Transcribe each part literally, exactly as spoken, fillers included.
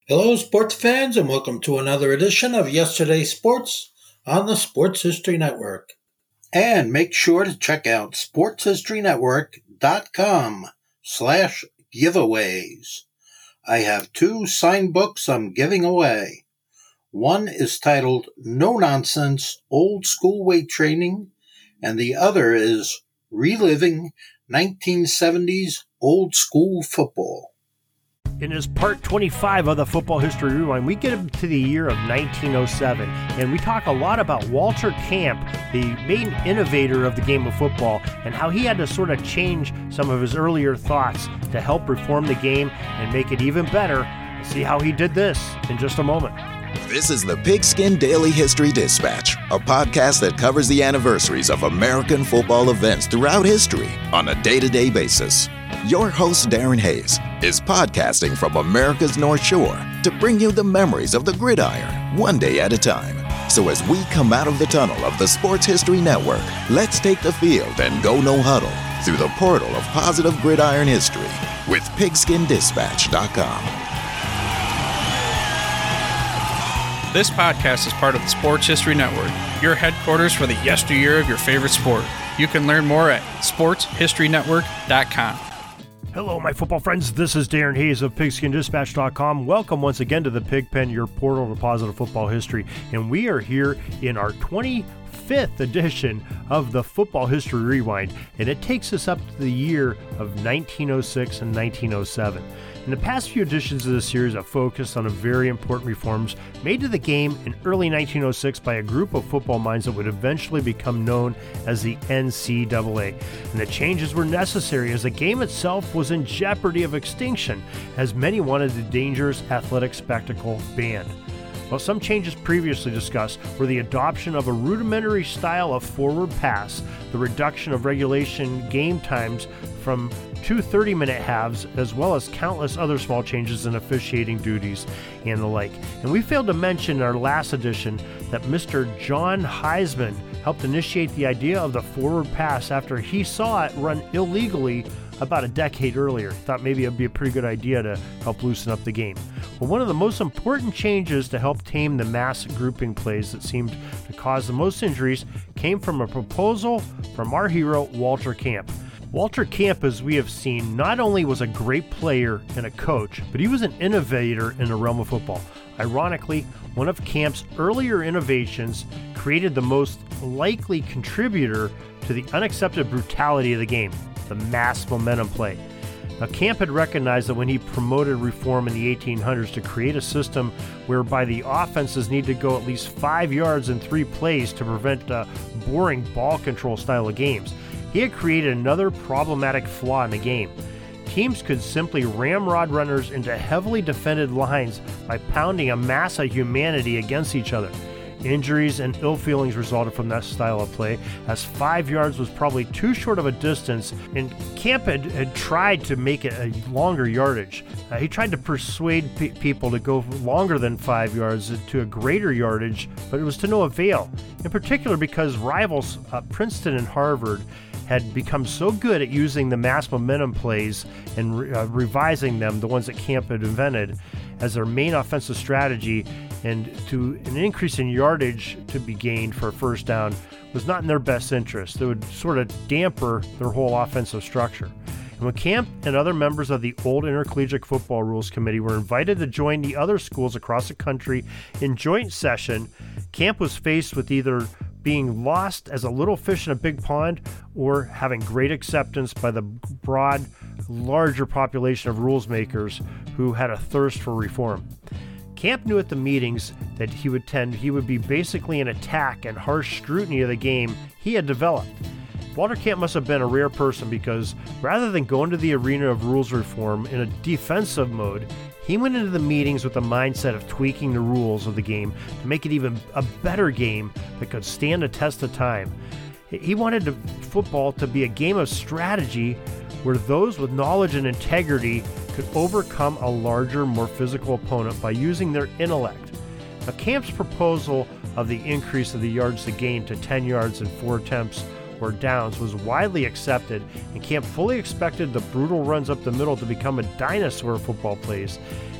Hello, sports fans, and welcome to another edition of Yesterday's Sports on the Sports History Network. And make sure to check out sportshistorynetwork.com slash giveaways. I have two signed books I'm giving away. One is titled No Nonsense Old School Weight Training, and the other is Reliving nineteen seventies Old School Football. In his part twenty-five of the Football History Rewind, we get into the year of nineteen oh seven, and we talk a lot about Walter Camp, the main innovator of the game of football, and how he had to sort of change some of his earlier thoughts to help reform the game and make it even better. We'll see how he did this in just a moment. This is the Pigskin Daily History Dispatch, a podcast that covers the anniversaries of American football events throughout history on a day-to-day basis. Your host, Darren Hayes, is podcasting from America's North Shore to bring you the memories of the gridiron, one day at a time. So as we come out of the tunnel of the Sports History Network, let's take the field and go no huddle through the portal of positive gridiron history with pigskin dispatch dot com. This podcast is part of the Sports History Network, your headquarters for the yesteryear of your favorite sport. You can learn more at sports history network dot com. Hello, my football friends. This is Darren Hayes of pigskin dispatch dot com. Welcome once again to the Pigpen, your portal to positive football history. And we are here in our twenty-fifth edition of the Football History Rewind, and it takes us up to the year of nineteen oh six and nineteen oh seven. In the past few editions of this series have focused on a very important reforms made to the game in early nineteen oh six by a group of football minds that would eventually become known as the N C double A. And the changes were necessary as the game itself was in jeopardy of extinction, as many wanted the dangerous athletic spectacle banned. While some changes previously discussed were the adoption of a rudimentary style of forward pass, the reduction of regulation game times from two thirty-minute halves, as well as countless other small changes in officiating duties and the like. And we failed to mention in our last edition that Mister John Heisman helped initiate the idea of the forward pass after he saw it run illegally about a decade earlier. Thought maybe it'd be a pretty good idea to help loosen up the game. Well, one of the most important changes to help tame the mass grouping plays that seemed to cause the most injuries came from a proposal from our hero, Walter Camp. Walter Camp, as we have seen, not only was a great player and a coach, but he was an innovator in the realm of football. Ironically, one of Camp's earlier innovations created the most likely contributor to the unaccepted brutality of the game, the mass momentum play. Now, Camp had recognized that when he promoted reform in the eighteen hundreds to create a system whereby the offenses need to go at least five yards in three plays to prevent a boring ball control style of games, he had created another problematic flaw in the game. Teams could simply ramrod runners into heavily defended lines by pounding a mass of humanity against each other. Injuries and ill feelings resulted from that style of play, as five yards was probably too short of a distance, and Camp had, had tried to make it a longer yardage. Uh, he tried to persuade pe- people to go longer than five yards to a greater yardage, but it was to no avail, in particular because rivals uh, Princeton and Harvard had become so good at using the mass momentum plays and re- uh, revising them, the ones that Camp had invented, as their main offensive strategy, and to an increase in yardage to be gained for a first down was not in their best interest. It would sort of damper their whole offensive structure. And when Camp and other members of the old Intercollegiate Football Rules Committee were invited to join the other schools across the country in joint session, Camp was faced with either being lost as a little fish in a big pond or having great acceptance by the broad, larger population of rules makers who had a thirst for reform. Camp knew at the meetings that he would attend, he would be basically an attack and harsh scrutiny of the game he had developed. Walter Camp must have been a rare person because rather than go into the arena of rules reform in a defensive mode, he went into the meetings with the mindset of tweaking the rules of the game to make it even a better game that could stand the test of time. He wanted to, football to be a game of strategy where those with knowledge and integrity could overcome a larger, more physical opponent by using their intellect. Now, Camp's proposal of the increase of the yards to gain to ten yards in four attempts or downs was widely accepted, and Camp fully expected the brutal runs up the middle to become a dinosaur of football plays.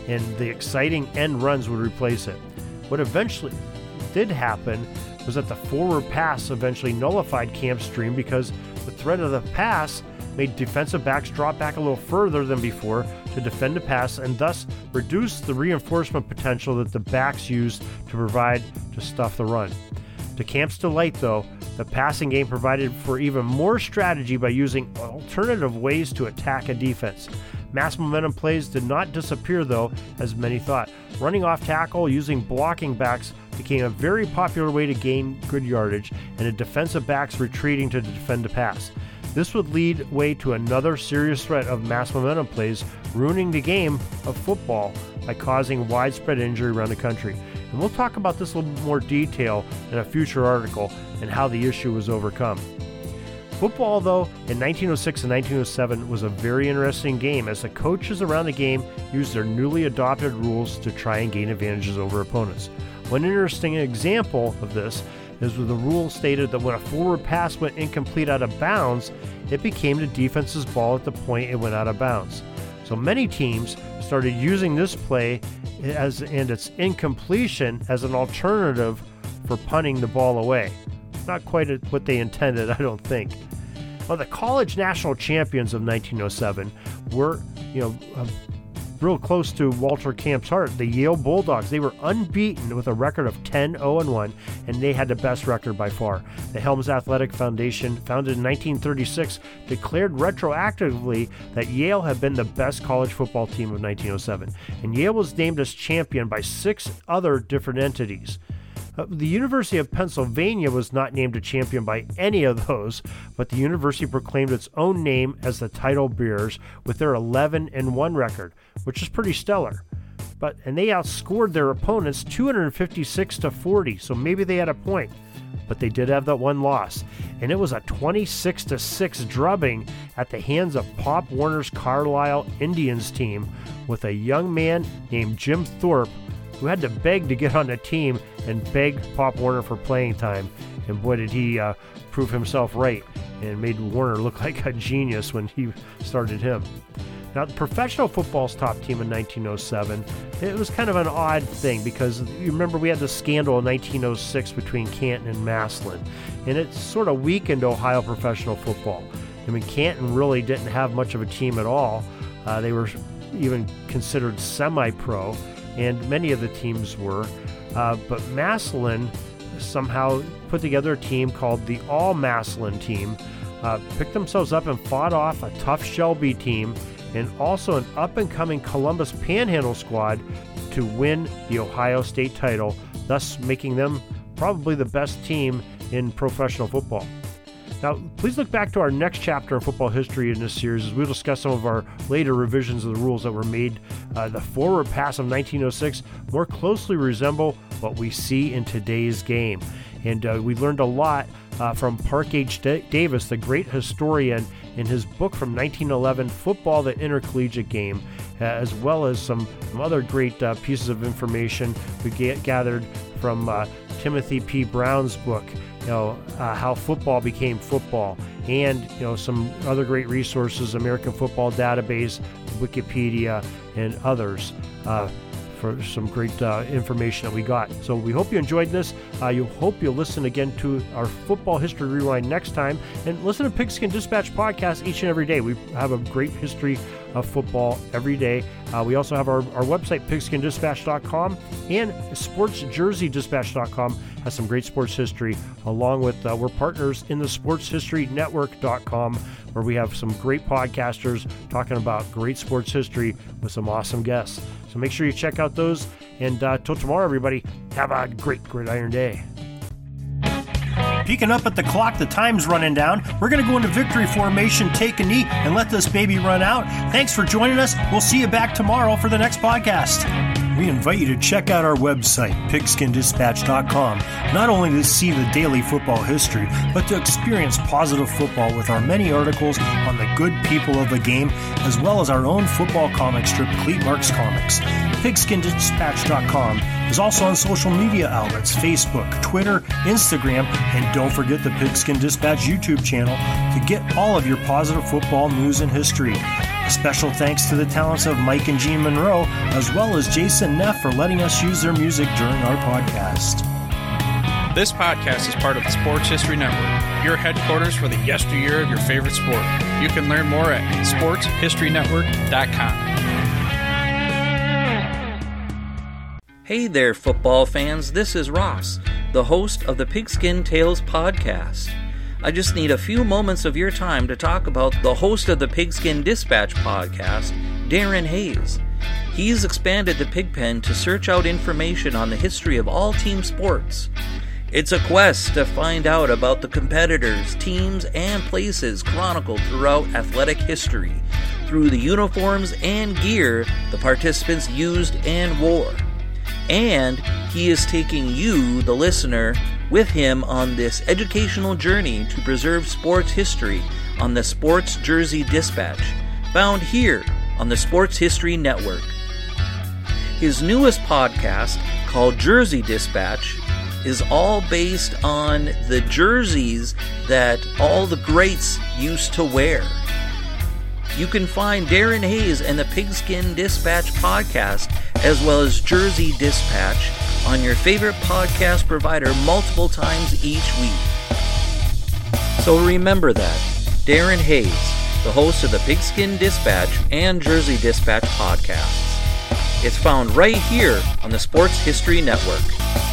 and the exciting end runs would replace it. What eventually did happen was that the forward pass eventually nullified Camp's dream because the threat of the pass made defensive backs drop back a little further than before to defend the pass and thus reduce the reinforcement potential that the backs used to provide to stuff the run. To Camp's delight, though, the passing game provided for even more strategy by using alternative ways to attack a defense. Mass momentum plays did not disappear, though, as many thought. Running off tackle using blocking backs became a very popular way to gain good yardage, and the defensive backs retreating to defend the pass. This would lead way to another serious threat of mass momentum plays, ruining the game of football by causing widespread injury around the country. And we'll talk about this in a little more detail in a future article and how the issue was overcome. Football, though, in nineteen oh six and nineteen oh seven was a very interesting game as the coaches around the game used their newly adopted rules to try and gain advantages over opponents. One interesting example of this is where the rule stated that when a forward pass went incomplete out of bounds, it became the defense's ball at the point it went out of bounds. So many teams started using this play as and its incompletion as an alternative for punting the ball away. Not quite what they intended, I don't think. Well, the college national champions of nineteen oh seven were, you know, uh, real close to Walter Camp's heart. The Yale Bulldogs, they were unbeaten with a record of ten oh and one, and they had the best record by far. The Helms Athletic Foundation, founded in nineteen thirty-six, declared retroactively that Yale had been the best college football team of nineteen oh seven, and Yale was named as champion by six other different entities. Uh, the University of Pennsylvania was not named a champion by any of those, but the university proclaimed its own name as the title bearers with their eleven and one record, which is pretty stellar. But and they outscored their opponents two hundred fifty-six to forty, so maybe they had a point. But they did have that one loss, and it was a twenty-six to six drubbing at the hands of Pop Warner's Carlisle Indians team with a young man named Jim Thorpe who had to beg to get on the team and beg Pop Warner for playing time. And boy, did he uh, prove himself right and made Warner look like a genius when he started him. Now, the professional football's top team in nineteen oh seven, it was kind of an odd thing because you remember we had the scandal in nineteen oh six between Canton and Massillon, and it sort of weakened Ohio professional football. I mean, Canton really didn't have much of a team at all. Uh, they were even considered semi-pro, and many of the teams were. Uh, but Massillon somehow put together a team called the All-Massillon team, uh, picked themselves up and fought off a tough Shelby team and also an up-and-coming Columbus Panhandle squad to win the Ohio State title, thus making them probably the best team in professional football. Now, please look back to our next chapter in football history in this series as we'll discuss some of our later revisions of the rules that were made. Uh, the forward pass of nineteen oh six more closely resemble what we see in today's game. And uh, we learned a lot uh, from Park H. D- Davis, the great historian, in his book from nineteen eleven, Football, the Intercollegiate Game, uh, as well as some, some other great uh, pieces of information we get gathered from uh, Timothy P. Brown's book, you know, uh, How Football Became Football, and, you know, some other great resources, American Football Database, Wikipedia, and others. Uh, for some great uh, information that we got. So we hope you enjoyed this. Uh, you hope you'll listen again to our Football History Rewind next time, and listen to Pigskin Dispatch podcast each and every day. We have a great history of football every day. Uh, we also have our, our website, pigskin dispatch dot com, and sports jersey dispatch dot com has some great sports history, along with, uh, we're partners in the sports history network dot com, where we have some great podcasters talking about great sports history with some awesome guests. So make sure you check out those. And uh, till tomorrow, everybody, have a great Gridiron Day. Peeking up at the clock, the time's running down. We're going to go into victory formation, take a knee, and let this baby run out. Thanks for joining us. We'll see you back tomorrow for the next podcast. We invite you to check out our website, pigskin dispatch dot com, not only to see the daily football history, but to experience positive football with our many articles on the good people of the game, as well as our own football comic strip, Cleat Marks Comics. pigskin dispatch dot com is also on social media outlets, Facebook, Twitter, Instagram, and don't forget the Pigskin Dispatch YouTube channel to get all of your positive football news and history. Special thanks to the talents of Mike and Jean Monroe, as well as Jason Neff for letting us use their music during our podcast. This podcast is part of the Sports History Network, your headquarters for the yesteryear of your favorite sport. You can learn more at sports history network dot com. Hey there, football fans. This is Ross, the host of the Pigskin Tales podcast. I just need a few moments of your time to talk about the host of the Pigskin Dispatch podcast, Darren Hayes. He's expanded the Pigpen to search out information on the history of all team sports. It's a quest to find out about the competitors, teams, and places chronicled throughout athletic history, through the uniforms and gear the participants used and wore. And he is taking you, the listener, with him on this educational journey to preserve sports history on the Sports Jersey Dispatch, found here on the Sports History Network. His newest podcast, called Jersey Dispatch, is all based on the jerseys that all the greats used to wear. You can find Darren Hayes and the Pigskin Dispatch podcast, as well as Jersey Dispatch, on your favorite podcast provider multiple times each week. So remember that, Darren Hayes, the host of the Pigskin Dispatch and Jersey Dispatch podcasts. It's found right here on the Sports History Network.